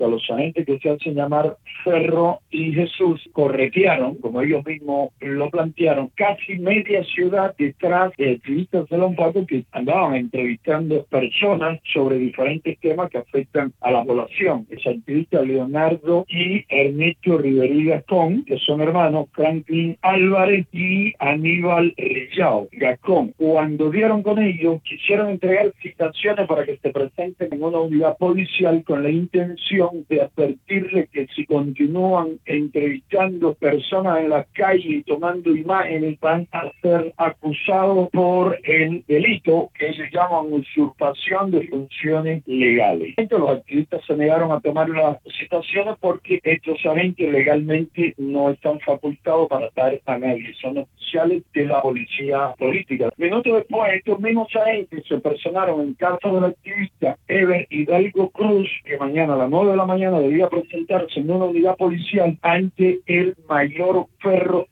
a los agentes que se hacen llamar Ferro y Jesús corretearon, como ellos mismos lo plantearon, casi media ciudad detrás de activistas de Lombardo que andaban entrevistando personas sobre diferentes temas que afectan a la población. Los activistas Leonardo y Ernesto Riveri Gascón, que son hermanos, Franklin Álvarez y Aníbal Rillao Gascón. Cuando dieron con ellos, quisieron entregar citaciones para que se presenten en una unidad policial con la intención de advertirles que si continúan entrevistando personas en la calle y tomando imágenes, van a ser acusados por el delito que ellos llaman usurpación de funciones legales. Entonces, los activistas se negaron a tomar las citaciones porque estos agentes legalmente no están facultados para dar a nadie, son oficiales de la policía política. Minutos después, estos mismos agentes se personaron en casa del activista Eber Hidalgo Cruz, que mañana a las 9 de la mañana debía presentarse en una unidad policial ante el mayor Ferro